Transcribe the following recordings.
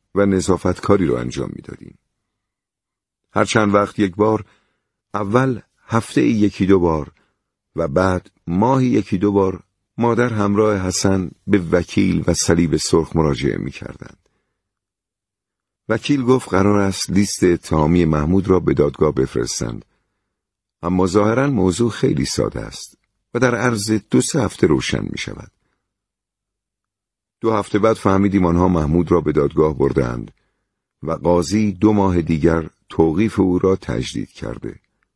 و نظافتکاری رو انجام میدادیم. هر چند وقت یک بار، اول هفته یکی دو بار و بعد ماهی یکی دو بار، مادر همراه حسن به وکیل و صلیب سرخ مراجعه می‌کردند. وکیل گفت قرار است لیست اتهامی محمود را به دادگاه بفرستند، اما ظاهراً موضوع خیلی ساده است و در عرض 2-3 هفته روشن می شود. 2 هفته بعد فهمیدیم آنها محمود را به دادگاه بردند و قاضی 2 ماه دیگر توقیف او را تجدید کرده.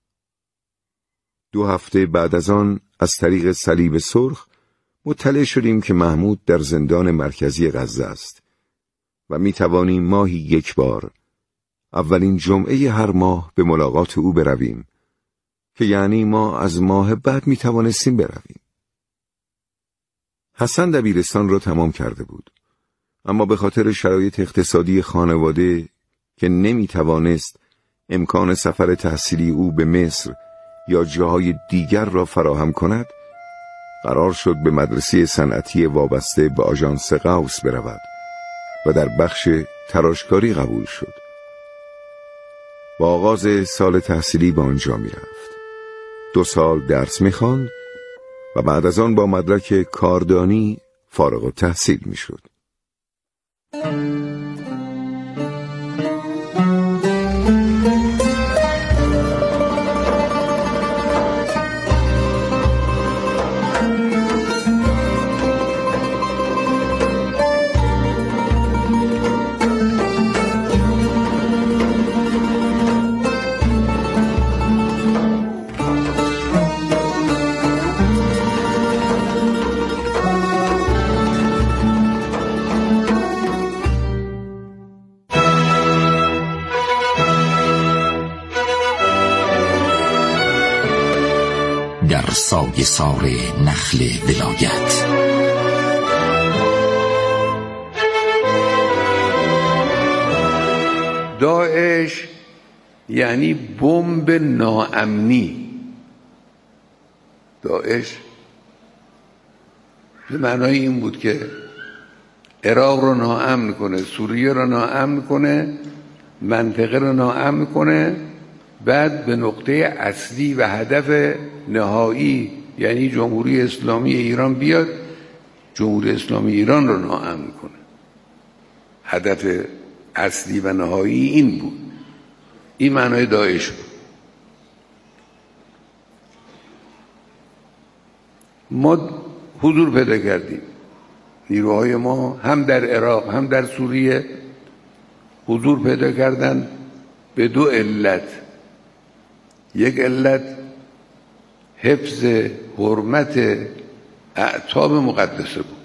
2 هفته بعد از آن از طریق صلیب سرخ مطلع شدیم که محمود در زندان مرکزی غزه است و می توانیم ماهی 1 بار، اولین جمعه هر ماه به ملاقات او برویم، که یعنی ما از ماه بعد می توانستیم برویم. حسن دبیرستان را تمام کرده بود، اما به خاطر شرایط اقتصادی خانواده که نمی توانست امکان سفر تحصیلی او به مصر یا جاهای دیگر را فراهم کند، قرار شد به مدرسه صنعتی وابسته به آژانس قوس برود و در بخش تراشکاری قبول شد. با آغاز سال تحصیلی به آنجا می رفت. 2 سال درس می خواند و بعد از آن با مدرک کاردانی فارغ التحصیل می شد. در سایه‌سار نخل ولایت. داعش یعنی بمب ناامنی. داعش به معنای این بود که عراق رو ناامن کنه، سوریه رو ناامن کنه، منطقه رو ناامن کنه، بعد به نقطه اصلی و هدف نهایی یعنی جمهوری اسلامی ایران بیاد، جمهوری اسلامی ایران رو ناامن کنه. هدف اصلی و نهایی این بود. این معنای داعش بود. ما حضور پیدا کردیم، نیروهای ما هم در عراق هم در سوریه حضور پیدا کردن به 2 علت. یک علت حفظ حرمت اعتاب مقدسه بود،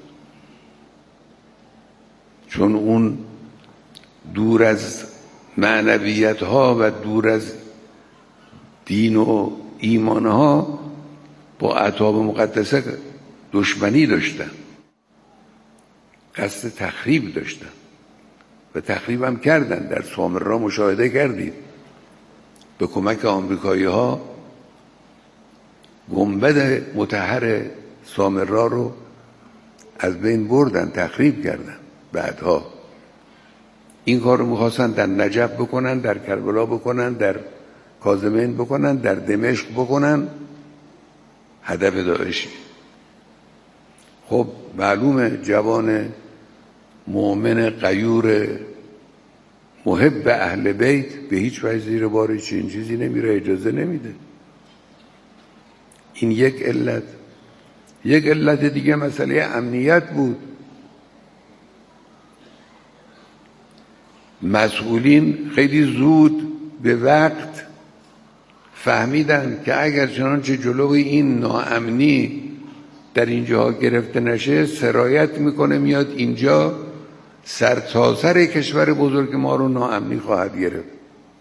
چون اون دور از معنویت ها و دور از دین و ایمان ها با اعتاب مقدسه دشمنی داشتن، قصد تخریب داشتن و تخریب هم کردن. در سامرا مشاهده کردید، به کمک آمریکایی ها گنبد مطهر سامرا رو از بین بردن، تخریب کردن. بعدها این کار رو میخواستن در نجف بکنن، در کربلا بکنن، در کاظمین بکنن، در دمشق بکنن. هدف داعشی. خب معلومه جوان مؤمن غیور محب اهل بیت به هیچ وجه زیر بار چنین چیزی نمیره، اجازه نمیده. این یک علت. یک علت دیگه مسئله امنیت بود. مسئولین خیلی زود به وقت فهمیدن که اگر چنانچه جلوی این ناامنی در اینجا گرفته نشه، سرایت میکنه میاد اینجا، سرتاسر کشور بزرگ ما رو ناامنی خواهد گرفت.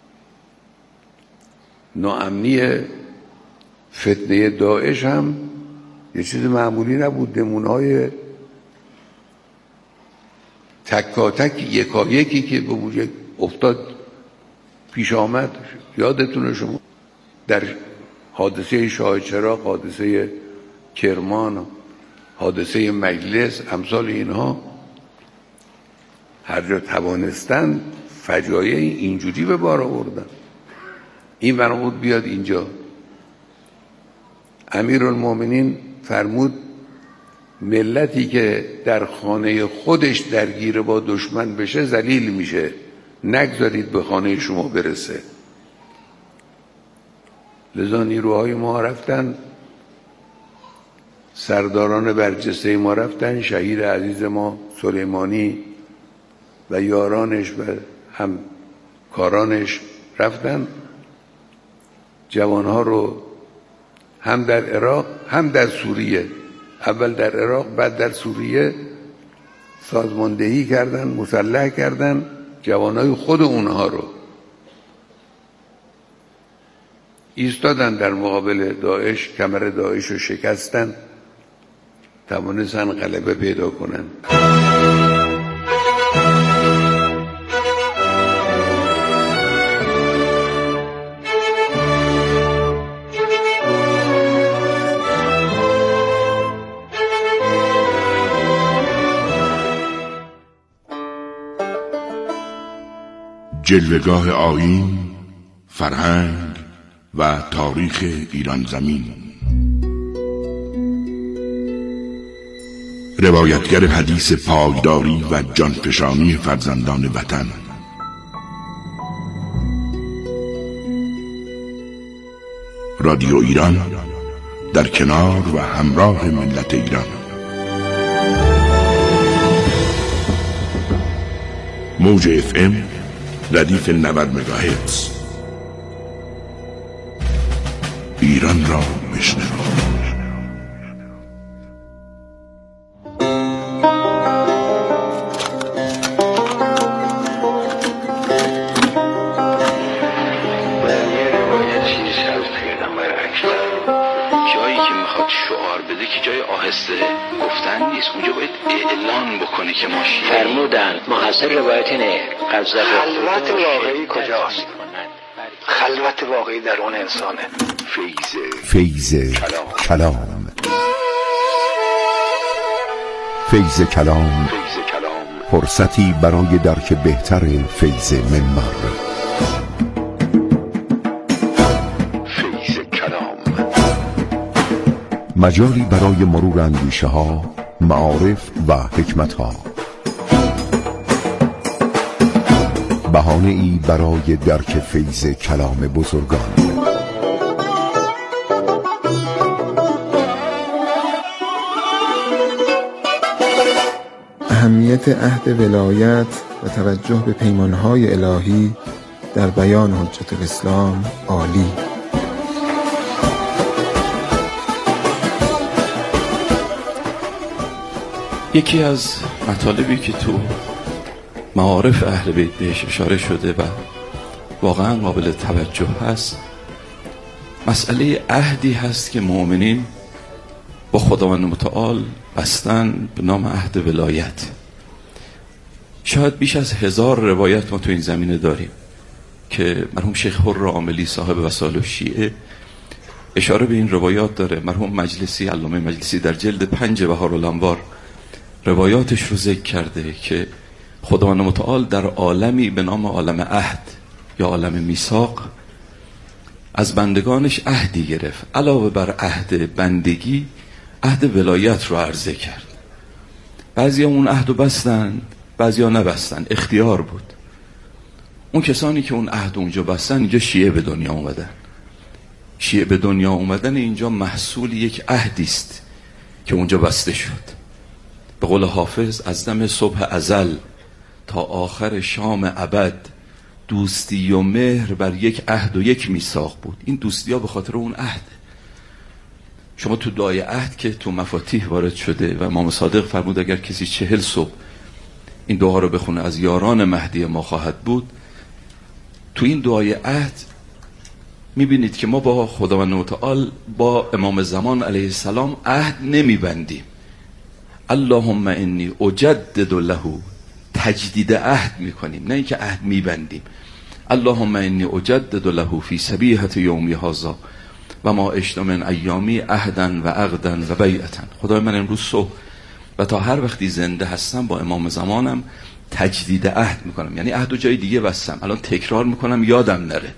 ناامنی فتنه داعش هم یه چیز معمولی نبود. نمونه‌های تکاتک یکایکی که به وجود افتاد پیش آمد. یادتونه شما در حادثه شاه چراغ، حادثه کرمان، حادثه مجلس، امثال اینها هر جا توانستن فجایع اینجوری به بار آوردن. این فرمود بیاد اینجا. امیرالمومنین فرمود ملتی که در خانه خودش درگیر با دشمن بشه ذلیل میشه، نگذارید به خانه شما برسه. لذا نیروهای ما رفتن، سرداران برجسته ما رفتن، شهید عزیز ما سلیمانی و یارانش و همکارانش رفتن، جوانها رو هم در عراق هم در سوریه، اول در عراق بعد در سوریه سازماندهی کردن، مسلح کردن جوانای خود اونها رو، ایستادن در مقابل داعش، کمر داعش رو شکستن، توانستن غلبه پیدا کنن. جلوه‌گاه آیین، فرهنگ و تاریخ ایران زمین. روایتگر حدیث پایداری و جانفشانی فرزندان وطن. رادیو ایران در کنار و همراه ملت ایران. موج FM ردیف 90 مگاهرتز. ایران را بشنوید. شعار بده که جای آهسته گفتن نیست، اونجا باید اعلان بکنه که ما شیعه. فرمودن محصل روایت اینه خلوت واقعی کجاست؟ خلوت واقعی در اون انسانه. فیض کلام. فیض کلام فرصتی برای درک بهتر فیض منبر. مجالی برای مرور اندیشه ها، معارف و حکمت ها. بهانه ای برای درک فیض کلام بزرگان. اهمیت عهد ولایت و توجه به پیمانهای الهی در بیان حجت الاسلام عالی. یکی از مطالبی که تو معارف اهل بیت بهش اشاره شده و واقعا قابل توجه هست، مسئله عهدی هست که مؤمنین با خداوند متعال بستن به نام عهد ولایت. شاید بیش از 1000 روایت ما تو این زمینه داریم که مرحوم شیخ حر عاملی صاحب وسائل الشیعه اشاره به این روایات داره. مرحوم مجلسی، علامه مجلسی در جلد 5 بهارالانوار روایاتش رو ذکر کرده که خداوند متعال در عالمی به نام عالم عهد یا عالم میثاق از بندگانش عهدی گرفت. علاوه بر عهد بندگی عهد ولایت رو عرضه کرد. بعضیا اون عهد رو بستن، بعضیا نبستن، اختیار بود. اون کسانی که اون عهد اونجا بستن، اینجا شیعه به دنیا اومدن. شیعه به دنیا اومدن اینجا محصول یک عهدی است که اونجا بسته شد. به قول حافظ از دم صبح ازل تا آخر شام ابد دوستی و مهر بر یک عهد و یک میثاق بود. این دوستی ها به خاطر اون عهد. شما تو دعای عهد که تو مفاتیح وارد شده و امام صادق فرمود اگر کسی 40 صبح این دعا رو بخونه از یاران مهدی ما خواهد بود. تو این دعای عهد میبینید که ما با خداوند متعال با امام زمان علیه السلام عهد نمیبندیم. اللهم انی اجدد له، تجدید عهد میکنیم، نه اینکه عهد میبندیم. اللهم انی اجدد له فی صبیحة یومی هذا و ما عشت من ایامی عهدا و عقدا و بیعتا. خدای من امروز صبح و تا هر وقتی زنده هستم با امام زمانم تجدید عهد میکنم، یعنی عهد و جای دیگه بستم، الان تکرار میکنم یادم نره.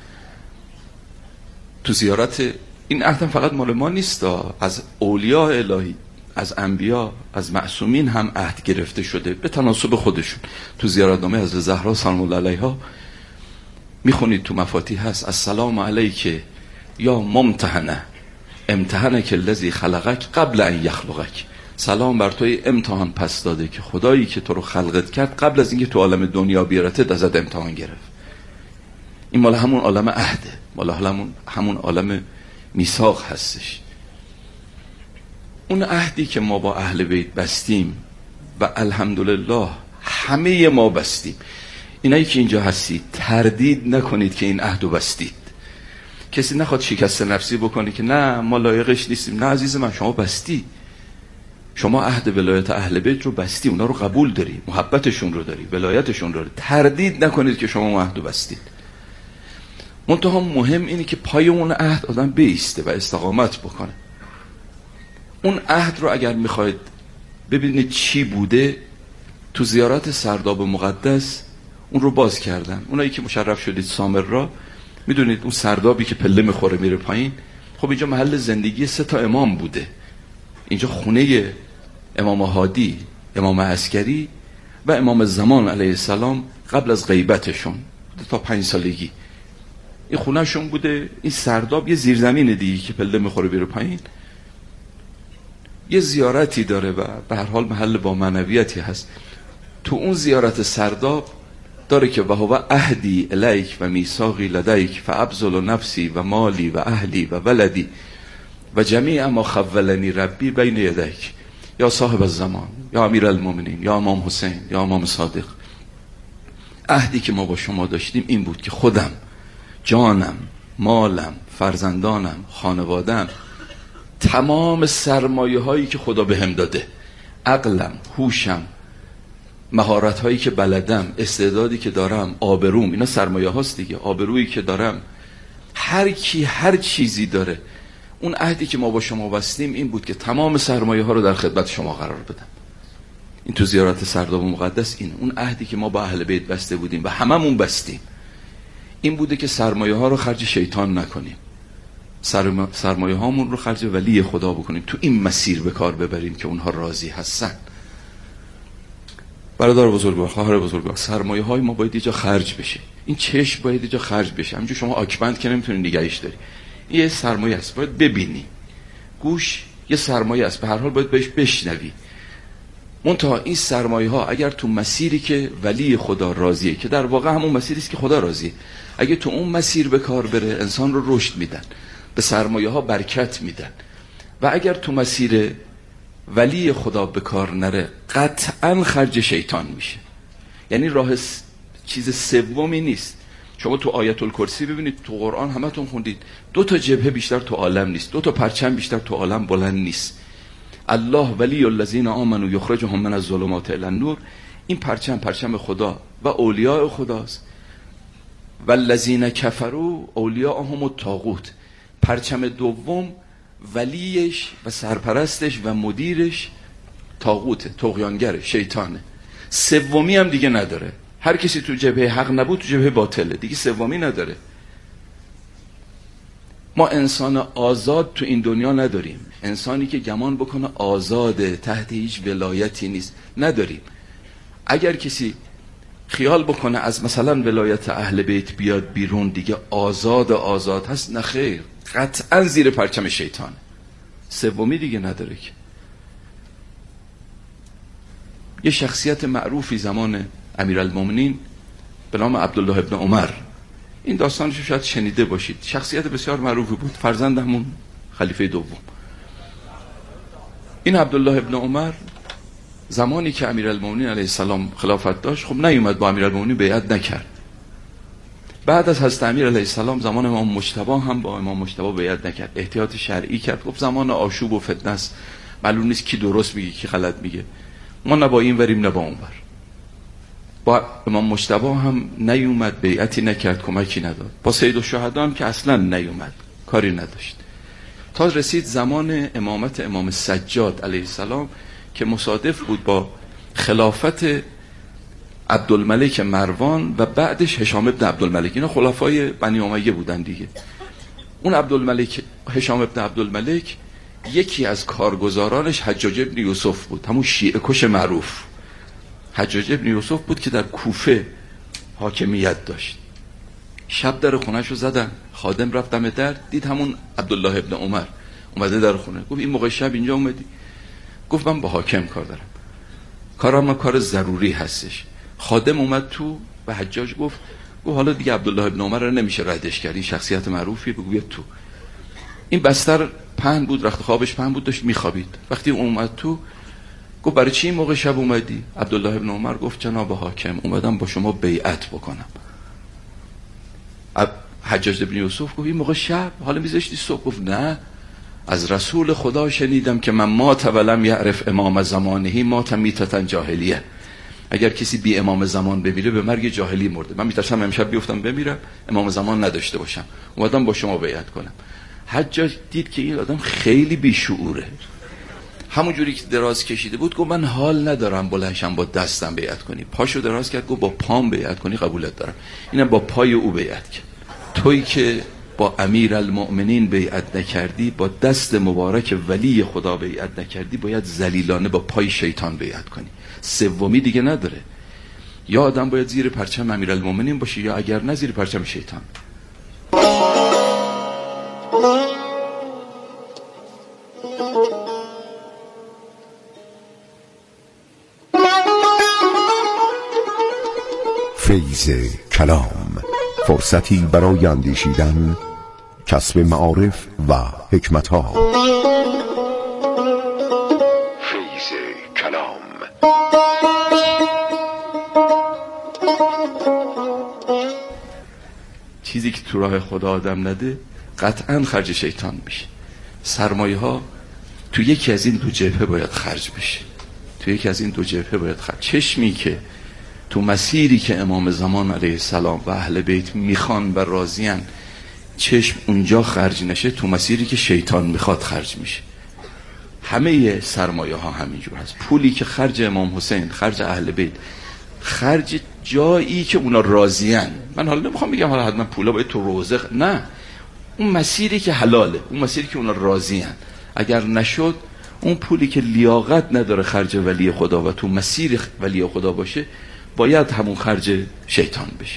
تو زیارت این عهدم فقط مال ما نیست، از اولیاء الهی، از انبیا، از معصومین هم عهد گرفته شده به تناسب خودشون. تو زیارتنامه حضرت زهرا سلام الله علیها میخونید تو مفاتیح هست: السلام علیک یا ممتحنه امتحنک الذی خلقک قبل ان یخلقک. سلام بر توی امتحان پس داده که خدایی که تو رو خلقت کرد قبل از اینکه تو عالم دنیا بیارتت ازت امتحان گرفت. این مال همون عالم عهده، مال همون عالم میثاق هستش. اون عهدی که ما با اهل بیت بستیم و الحمدلله همه ما بستیم. اینایی که اینجا هستید تردید نکنید که این عهدو بستید. کسی نخواد شکست نفسی بکنه که نه ما لایقش نیستیم. نه عزیز من، شما بستی، شما عهد ولایت اهل بیت رو بستی، اونا رو قبول داری، محبتشون رو داری، ولایتشون رو داری. تردید نکنید که شما عهدو بستید. منتها مهم اینه که پای اون عهد آدم بیسته و استقامت بکنه. اون عهد رو اگر میخواید ببینید چی بوده، تو زیارت سرداب مقدس اون رو باز کردن. اونایی که مشرف شدید سامرا میدونید اون سردابی که پله میخوره میره پایین، خب اینجا محل زندگی 3 امام بوده. اینجا خونه امام هادی، امام عسکری و امام زمان علیه السلام قبل از غیبتشون تا 5 سالگی این خونه شون بوده. این سرداب یه زیرزمین دیگه که پله میخوره میره پایین، یه زیارتی داره و به هر حال محل با معنویتی هست. تو اون زیارت سرداب داره که وهو عهدی الیک و میثاقی لدیک فابذل نفسی و مالی و اهلی و ولدی و جمیع ما خولنی ربی بین یدیک یا صاحب الزمان یا امیر المؤمنین یا امام حسین یا امام صادق. عهدی که ما با شما داشتیم این بود که خودم، جانم، مالم، فرزندانم، خانوادم، تمام سرمایه هایی که خدا بهم داده، عقلم، هوشم، مهارت هایی که بلدم، استعدادی که دارم، آبروم، اینا سرمایه هاست دیگه، آبرویی که دارم، هر کی هر چیزی داره. اون عهدی که ما با شما بستیم این بود که تمام سرمایه ها رو در خدمت شما قرار بدم. این تو زیارت سرداب مقدس این اون عهدی که ما با اهل بیت بسته بودیم و هممون بستیم این بوده که سرمایه ها رو خرج شیطان نکنیم، سرمایه هامون رو خرج ولی خدا بکنیم، تو این مسیر به کار ببریم که اونها راضی هستن. برادر بزرگوار، خواهر بزرگوار، سرمایه های ما باید یه جا خرج بشه. این چشم باید یه جا خرج بشه. همینجور شما آکبند که نمیتونی نگهش داری، این یه سرمایه است، باید ببینی. گوش یه سرمایه است، به هر حال باید بهش بشنوی. منتها این سرمایه ها اگر تو مسیری که ولی خدا راضیه، که در واقع همون مسیری است که خدا راضیه، اگه تو اون مسیر به کار بره انسان رو رشد میدن، به سرمایه ها برکت میدن. و اگر تو مسیر ولی خدا به کار نره قطعا خرج شیطان میشه. یعنی راه چیز سومی نیست. شما تو آیت الکرسی ببینید، تو قرآن همتون خوندید، 2 جبهه بیشتر تو عالم نیست، 2 پرچم بیشتر تو عالم بلند نیست. الله ولی الذین آمنوا یخرجهم من الظلمات الی النور. این پرچم خدا و اولیاء خداست. والذین کفروا اولیاءهم الطاغوت. پرچم دوم ولیش و سرپرستش و مدیرش طاغوته، طغیانگره، شیطانه. سومی هم دیگه نداره. هر کسی تو جبهه حق نبود تو جبهه باطله، دیگه سومی نداره. ما انسان آزاد تو این دنیا نداریم. انسانی که گمان بکنه آزاده، تحت هیچ ولایتی نیست، نداریم. اگر کسی خیال بکنه از مثلا ولایت اهل بیت بیاد بیرون دیگه آزاد هست، نه خیر، قطعا زیر پرچم شیطان. سومی دیگه نداره. که یه شخصیت معروفی زمان امیرالمومنین به نام عبدالله ابن عمر، این داستانش شاید شنیده باشید، شخصیت بسیار معروفی بود، فرزند همون خلیفه دوم. این عبدالله ابن عمر زمانی که امیرالمومنین علیه السلام خلافت داشت، خب نیومد با امیرالمومنین بیعت نکرد. بعد از حضرت امیر علیه السلام زمان امام مجتبی هم با امام مجتبی بیعت نکرد، احتیاط شرعی کرد. خب زمان آشوب و فتنه است، معلوم نیست کی درست میگه کی غلط میگه، ما نه با این وریم نه با اون ور. با امام مجتبی هم نیومد، بیعتی نکرد، کمکی نداد. با سید الشهدا هم که اصلا نیومد، کاری نداشت. تا رسید زمان امامت امام سجاد علیه السلام که مصادف بود با خلافت عبدالملک مروان و بعدش هشام ابن عبدالملک. اینا خلفای بنی امیه بودن دیگه. اون عبدالملک، هشام ابن عبدالملک، یکی از کارگزارانش حجاج ابن یوسف بود، همون شیعه کش معروف. حجاج ابن یوسف بود که در کوفه حاکمیت داشت. شب در خونه‌ش رو زدن، خادم رفت دم در، دید همون عبدالله ابن عمر اومده در خونه. گفت این موقع شب اینجا اومدی؟ گفت من با حاکم کار دارم، کارم کار ضروری هستش. خادم اومد تو و حجاج گفت حالا دیگه عبدالله ابن عمر رو نمیشه ردش کرد، این شخصیت معروفی، بگو بیا تو. این بستر پهن بود، رخت خوابش پهن بود، داشت میخوابید. وقتی اومد تو گفت برای چی این موقع شب اومدی؟ عبدالله ابن عمر گفت جناب حاکم اومدم با شما بیعت بکنم. حجاج ابن یوسف گفت این موقع شب حالا میذاشتی صبح؟ گفت نه، از رسول خدا شنیدم که من مات ولم یعرف امام زمانه مات میتة جاهلیه. اگر کسی بی امام زمان بمیره به مرگ جاهلی مرده. من میترسم امشب بیفتم بمیرم امام زمان نداشته باشم، اومدم با شما بیعت کنم. حجاج دید که این آدم خیلی بیشعوره، همون جوری که دراز کشیده بود گفت من حال ندارم بلندشم با دستم بیعت کنی. پاشو دراز کرد گفت با پام بیعت کنی قبولت دارم. اینم با پای او بیعت کرد. تویی که با امیرالمؤمنین بیعت نکردی، با دست مبارک ولی خدا بیعت نکردی، باید ذلیلانه با پای شیطان بیعت کنی. سومی دیگه نداره. یا آدم باید زیر پرچم امیرالمؤمنین باشه یا اگر نه زیر پرچم شیطان. فیض کلام، فرصتی برای اندیشیدن، کسب معارف و حکمت‌ها. فیض کلام. چیزی که تو راه خدا آدم نده قطعا خرج شیطان میشه. سرمایه ها تو یکی از این دو جبهه باید خرج بشه. تو یکی از این دو جبهه باید خرج. چشمی که تو مسیری که امام زمان علیه السلام و اهل بیت میخوان و راضیان چشم اونجا خرج نشه، تو مسیری که شیطان میخواد خرج میشه. همه سرمایه ها همینجور هست. پولی که خرج امام حسین، خرج اهل بیت، خرج جایی که اونا راضیان. من حالا نمیخوام بگم حالا حتما پولا باید تو روزه، نه، اون مسیری که حلاله، اون مسیری که اونا راضیان. اگر نشد اون پولی که لیاقت نداره خرج ولی خدا و تو مسیر ولی خدا باشه، باید همون خرج شیطان بشه.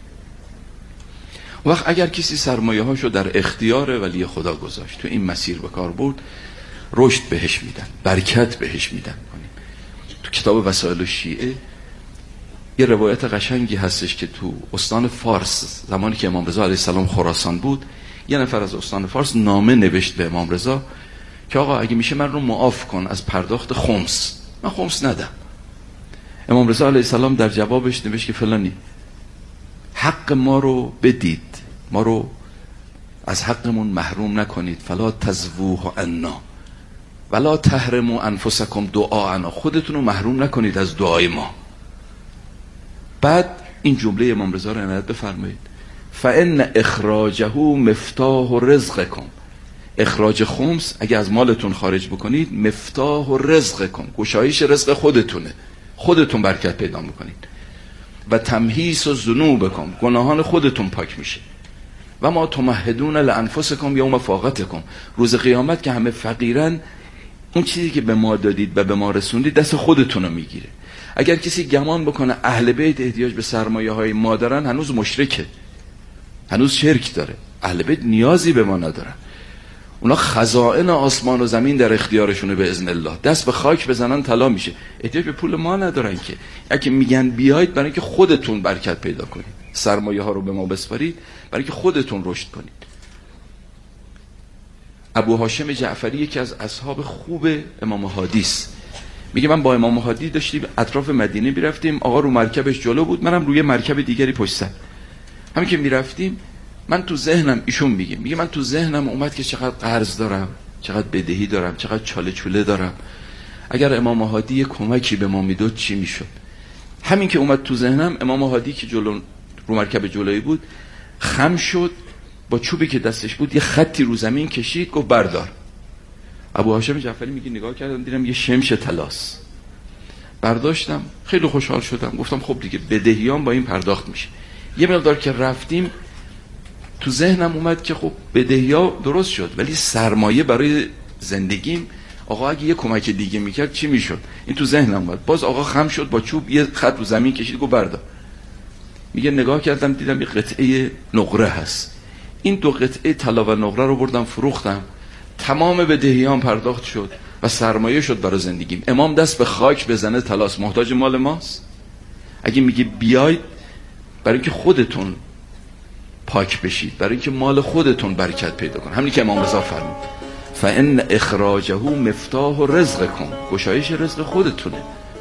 وقت اگر کسی سرمایه هاشو در اختیار ولی خدا گذاشت، تو این مسیر به کار برد، رشد بهش میدن، برکت بهش میدن. تو کتاب وسائل الشیعه یه روایت قشنگی هستش که تو استان فارس زمانی که امام رضا علیه السلام خراسان بود، یه نفر از استان فارس نامه نوشت به امام رضا که آقا اگه میشه من رو معاف کن از پرداخت خمس، من خمس ندم. امام رضا علیه السلام در جوابش نوشت که فلانی حق ما رو بدید، ما رو از حقمون محروم نکنید، فلا تزووه عنا ولا تحرموا انفسکم دعاءنا، خودتون رو محروم نکنید از دعای ما. بعد این جمله امام رضا رو عنایت بفرمایید، فان اخراجه مفتاح رزقکم، اخراج خمس اگه از مالتون خارج بکنید، مفتاح رزقکم، گشایش رزق خودتونه، خودتون برکت پیدا میکنید. و تمحیص و ذنوبکم، گناهان خودتون پاک میشه. و ما تمهدون لانفسکم یوم فاقتکم، روز قیامت که همه فقیرن، اون چیزی که به ما دادید و به ما رسوندید دست خودتون رو میگیره. اگر کسی گمان بکنه اهل بیت احتیاج به سرمایه های ما دارن، هنوز مشرکه، هنوز شرک داره. اهل بیت نیازی به ما ندارن، اونا خزائن آسمان و زمین در اختیارشونه به اذن الله. دست به خاک بزنن طلا میشه. احتیاج به پول ما ندارن که. اگه میگن بیاید برای اینکه خودتون برکت پیدا کنید، سرمایه ها رو به ما بسپارید برای اینکه خودتون رشد کنید. ابو هاشم جعفری یکی از اصحاب خوب امام هادی است. میگه من با امام هادی داشتیم اطراف مدینه میرفتیم، آقا رو مرکبش جلو بود، منم روی مرکب دیگری پشت سر. همین که میرفتیم من تو ذهنم، ایشون میگه من تو ذهنم اومد که چقدر قرض دارم، چقدر بدهی دارم، چقدر چاله چوله دارم. اگر امام هادی یک کمکی به ما میداد چی میشد؟ همین که اومد تو ذهنم، امام هادی که جلو رو مرکب جلویی بود خم شد، با چوبی که دستش بود یه خطی رو زمین کشید، گفت بردار. ابو هاشم جعفری میگه نگاه کردم دیدم یه شمش طلاست. برداشتم، خیلی خوشحال شدم. گفتم خب دیگه بدهیام با این پرداخت میشه. یه مقدار که رفتیم تو ذهنم اومد که خب بدهیا درست شد، ولی سرمایه برای زندگیم، آقا اگه یه کمک دیگه میکرد چی میشد؟ این تو ذهنم اومد. باز آقا خم شد، با چوب یه خط رو زمین کشید، گفت بردار. میگه نگاه کردم دیدم یه قطعه نقره هست. این 2 قطعه طلا و نقره رو بردم فروختم، تمام بدهیام پرداخت شد و سرمایه شد برای زندگیم. امام دست به خاک بزنه طلاس محتاج مال ماست؟ اگه میگه بیاید برای اینکه خودتون پاک بشید، برای اینکه مال خودتون برکت پیدا کن، همین که امام رضا فرمود فان اخراجه مفتاح رزقکم، گشایش رزق خودتونه.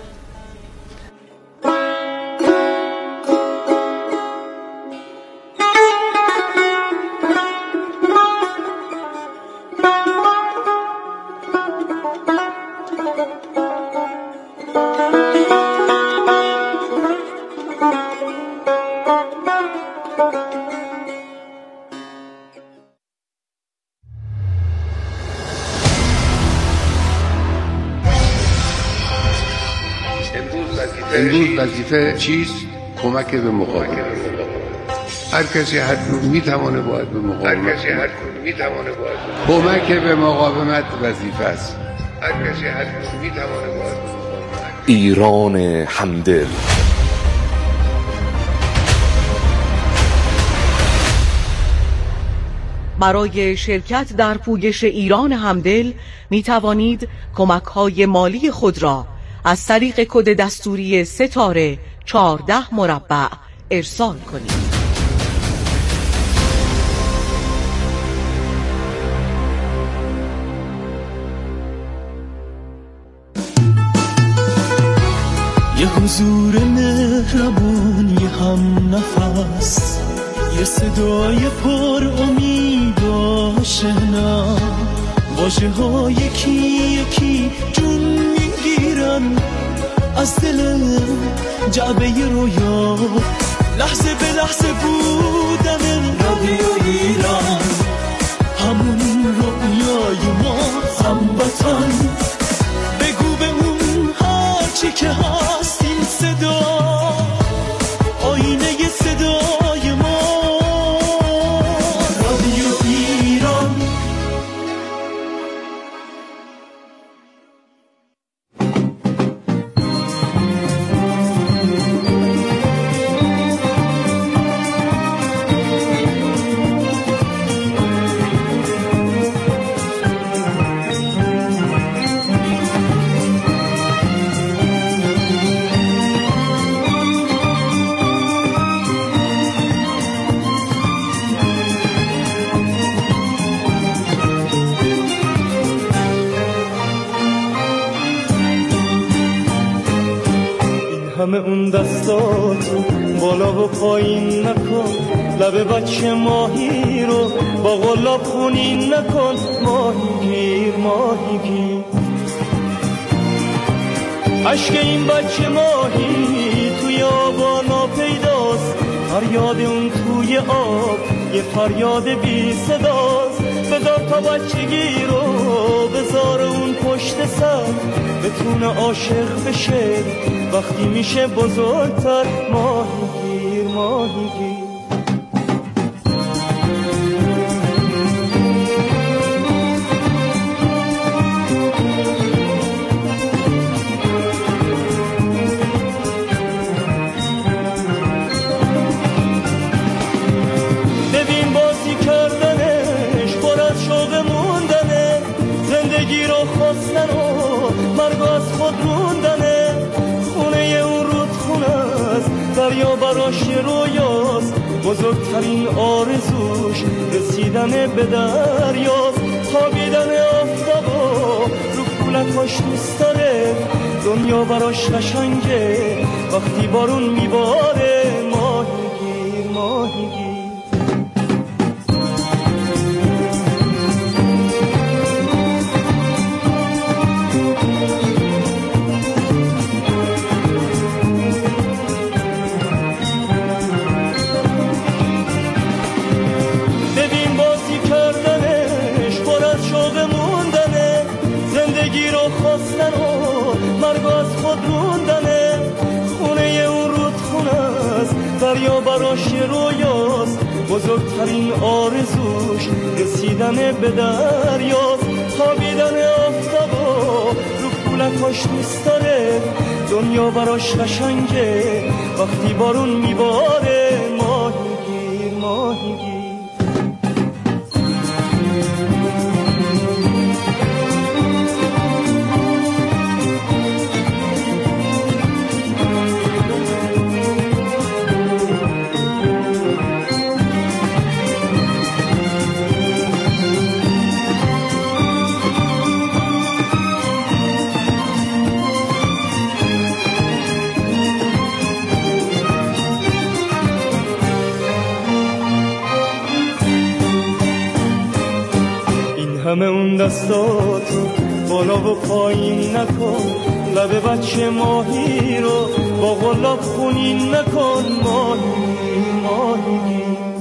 امروز وظیفه چیست؟ کمک به مقاومت. هر کسی هر جور میتونه باید به مقاومت کمک به مقاومت وظیفه است. هر کسی هر جور میتونه باید به مقاومت. ایران همدل. برای شرکت در پویش ایران همدل می توانید کمک‌های مالی خود را از طریق کد دستوری ستاره 14 مربع ارسال کنید. یه حضور مهربون، یه هم نفس، یه صدای پر امید و آشنا، واژه ها یکی یکی جون میگیرن از دل جعبه رویا، لحظه به لحظه بودن رادیو ایران، همون رویای ما، هموطن. بگو به اون هرچی که هست این صدا، آینه صدای ما، رادیو ایران. همه اون دستاتو بالا و پایین نکن، لب بچه ماهی رو با غلاب خونین نکن، ماهی گیر ماهی گیر. عشق این بچه ماهی توی آبا ناپیداست، فریاد اون توی آب یه فریاد بی صداست. بذار تا بچگی رو بذار اون پشت سر، بتونه عاشق بشه وقتی میشه بزرگتر، ماهی گیر ماهی گیر. ببین بازی کردنش پر از شوق موندنه، زندگی رو خواستن و مرگ از خود موندنه، خونه اون رودخونه است، دریا براش رویاست، بزرگترین آرزوش رسیدن به دریاست، خوابیدن آفتابا رو کولکاش دوست داره، دنیا براش قشنگه وقتی بارون میباره، ماهی گیر ماهی گیر. خواستن و مرگ از خود موندن، براش رویاست، بزرگترین آرزوش رسیدن به دریاست. خوابیدن آفتابا رو پولکاش دوست داره، دنیا براش قشنگه وقتی بارون میباره. ماهیگیر ماهیگیر همه اون دستاتو بالا و پایین نکن، لب بچه ماهی رو با غلاب خونین نکن. ماهی ماهی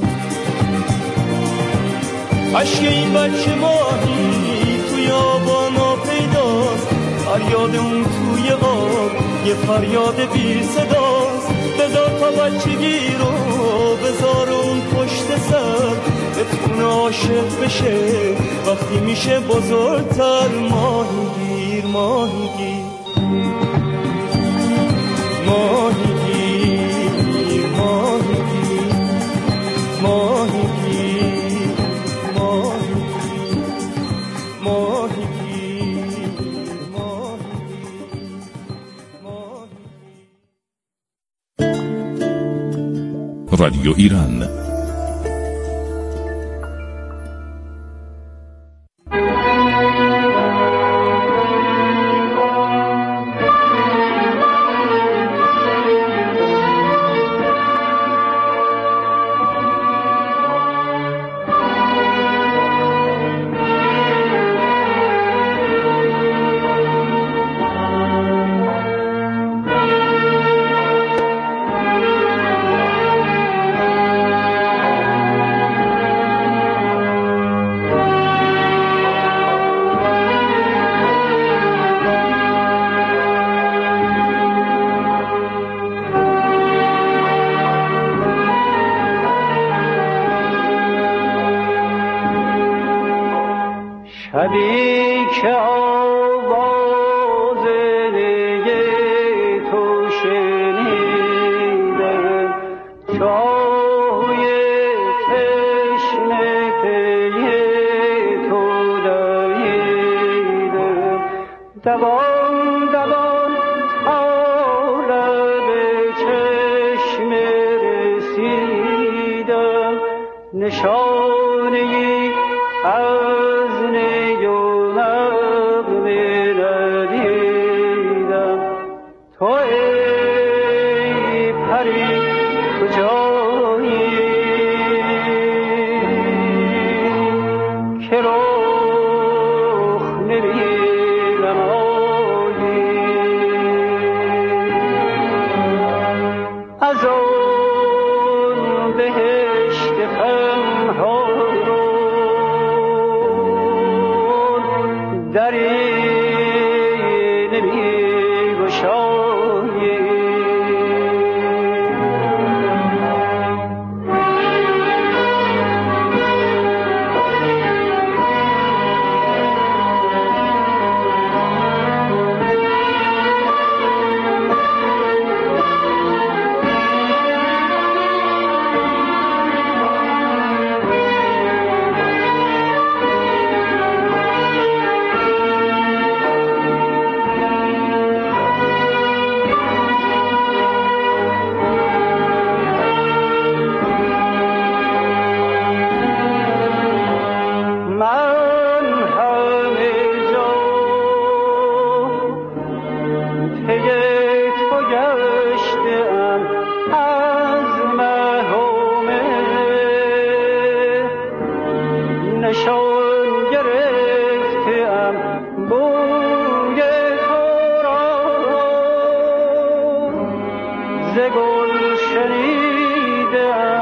عشق این بچه ماهی توی آبانا پیداست، فریاد اون توی آب یه فریاد بی صداست. بذار تا بچگی رو بذار اون پشت سر، بتونه عاشق بشه وقتی میشه بزرگتر. ماهیگیر ماهیگیر ماهیگیر ماهیگیر ماهیگیر ماهیگیر ماهیگیر ماهیگیر. رادیو ایران. شبی که آواز دیگه تو شنیدم، چاهوی تشنه پیه تو دویدم. دوان دوان تا لب چشم رسیدم، نشانه‌ای از نی و نغمه ندیدم. تو ای پری کجایی که رخ نمی‌نمایی؟ از آن بهشت غم‌ها دری نمی‌گشایی. ز گل شنیدم